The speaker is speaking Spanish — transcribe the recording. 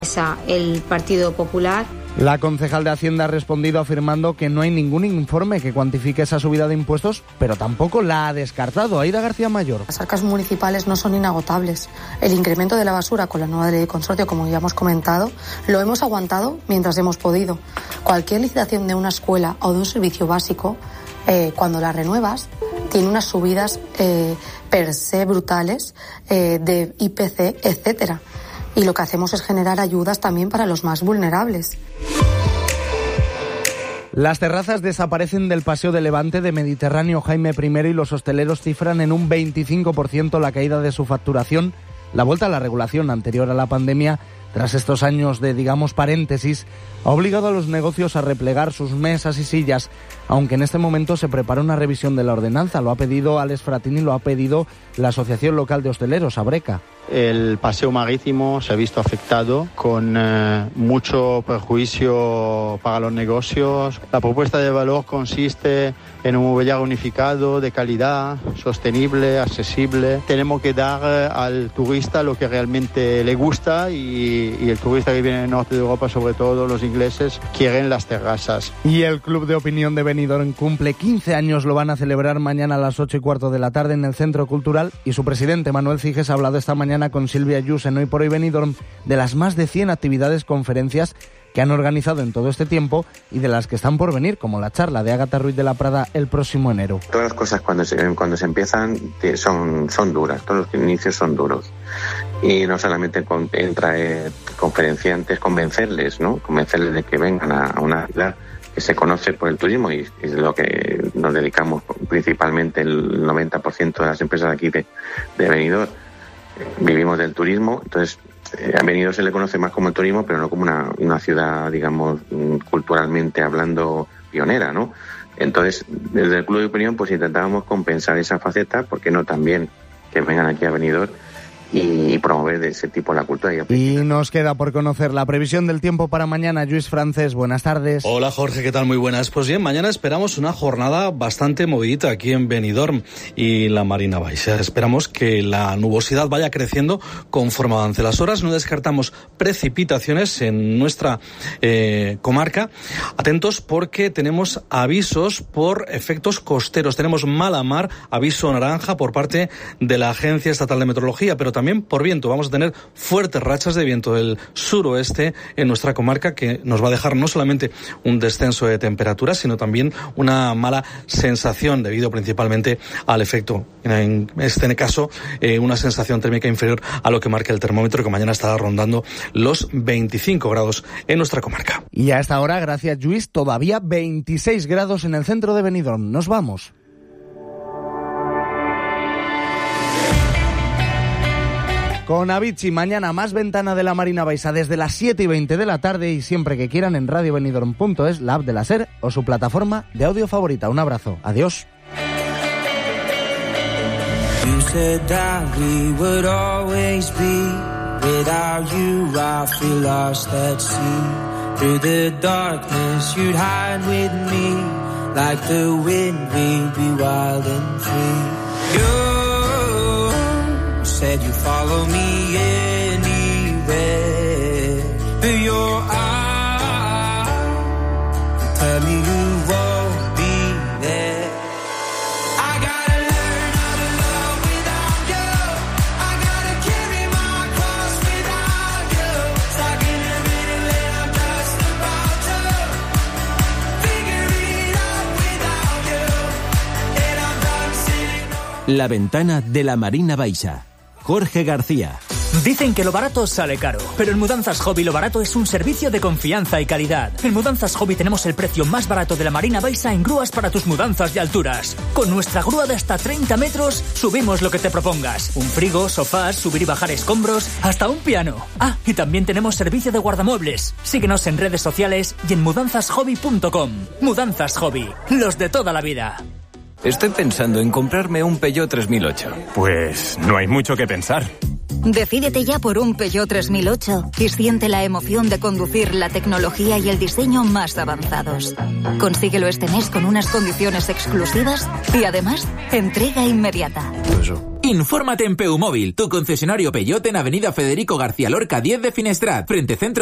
El Partido Popular. La concejal de Hacienda ha respondido afirmando que no hay ningún informe que cuantifique esa subida de impuestos, pero tampoco la ha descartado. Aida García Mayor. Las arcas municipales no son inagotables. El incremento de la basura con la nueva ley de consorcio, como ya hemos comentado, lo hemos aguantado mientras hemos podido. Cualquier licitación de una escuela o de un servicio básico, cuando la renuevas, tiene unas subidas per se brutales de IPC, etcétera. Y lo que hacemos es generar ayudas también para los más vulnerables. Las terrazas desaparecen del Paseo de Levante de Mediterráneo Jaime I y los hosteleros cifran en un 25% la caída de su facturación. La vuelta a la regulación anterior a la pandemia, tras estos años de, paréntesis, ha obligado a los negocios a replegar sus mesas y sillas, aunque en este momento se prepara una revisión de la ordenanza. Lo ha pedido Alex Fratini, lo ha pedido la Asociación Local de Hosteleros, Abreca. El paseo marítimo se ha visto afectado con mucho perjuicio para los negocios. La propuesta de valor consiste en un mobiliario unificado, de calidad, sostenible, accesible. Tenemos que dar al turista lo que realmente le gusta y el turista que viene del norte de Europa, sobre todo los ingleses, quieren las terrazas. Y el Club de Opinión de Benidorm cumple 15 años, lo van a celebrar mañana a las 8:15 de la tarde en el Centro Cultural y su presidente Manuel Ciges ha hablado esta mañana con Silvia Ayuso en Hoy por Hoy Benidorm de las más de 100 actividades, conferencias que han organizado en todo este tiempo y de las que están por venir, como la charla de Ágata Ruiz de la Prada el próximo enero. Todas las cosas cuando se empiezan son duras, todos los inicios son duros. Y no solamente entra conferenciantes, convencerles de que vengan a una ciudad que se conoce por el turismo y es lo que nos dedicamos principalmente el 90% de las empresas aquí de Benidorm. Vivimos del turismo, entonces a Benidorm se le conoce más como el turismo, pero no como una ciudad, culturalmente hablando, pionera, ¿no? Entonces, desde el Club de Opinión, pues intentábamos compensar esa faceta, ¿por qué no también que vengan aquí a Benidorm y promover de ese tipo la cultura? Y nos queda por conocer la previsión del tiempo para mañana. Lluís Francés, buenas tardes. Hola Jorge, ¿qué tal? Muy buenas. Pues bien, mañana esperamos una jornada bastante movidita aquí en Benidorm y la Marina Baixa. Esperamos que la nubosidad vaya creciendo conforme avance las horas. No descartamos precipitaciones en nuestra comarca. Atentos porque tenemos avisos por efectos costeros. Tenemos mala mar, aviso naranja por parte de la Agencia Estatal de Meteorología, pero también por viento. Vamos a tener fuertes rachas de viento del suroeste en nuestra comarca que nos va a dejar no solamente un descenso de temperaturas, sino también una mala sensación debido principalmente al efecto, en este caso, una sensación térmica inferior a lo que marca el termómetro, que mañana estará rondando los 25 grados en nuestra comarca. Y a esta hora, gracias Lluís, todavía 26 grados en el centro de Benidorm. Nos vamos. Con Avicii, mañana más Ventana de la Marina Baixa desde las 7:20 de la tarde y siempre que quieran en radiobenidorm.es, la app de la SER o su plataforma de audio favorita. Un abrazo. Adiós. You said that we would always be. Without you I feel lost at sea. Through the darkness you'd hide with me. Like the wind we'd be wild and free. You said you follow me anywhere, but you're out. Tell me you won't be there. I gotta learn how to love without you. I gotta carry my cross without you. Stuck in a minute and I'm just about to figure it out without you. And I'm done sitting on... La Ventana de la Marina Baixa. Jorge García. Dicen que lo barato sale caro, pero en Mudanzas Hobby lo barato es un servicio de confianza y calidad. En Mudanzas Hobby tenemos el precio más barato de la Marina Baixa en grúas para tus mudanzas de alturas. Con nuestra grúa de hasta 30 metros, subimos lo que te propongas. Un frigo, sofás, subir y bajar escombros, hasta un piano. Ah, y también tenemos servicio de guardamuebles. Síguenos en redes sociales y en mudanzashobby.com. Mudanzas Hobby, los de toda la vida. Estoy pensando en comprarme un Peugeot 3008. Pues no hay mucho que pensar. Decídete ya por un Peugeot 3008 y siente la emoción de conducir la tecnología y el diseño más avanzados. Consíguelo este mes con unas condiciones exclusivas y además entrega inmediata. Infórmate en Peumóvil, tu concesionario Peugeot en Avenida Federico García Lorca 10 de Finestrat, frente Centro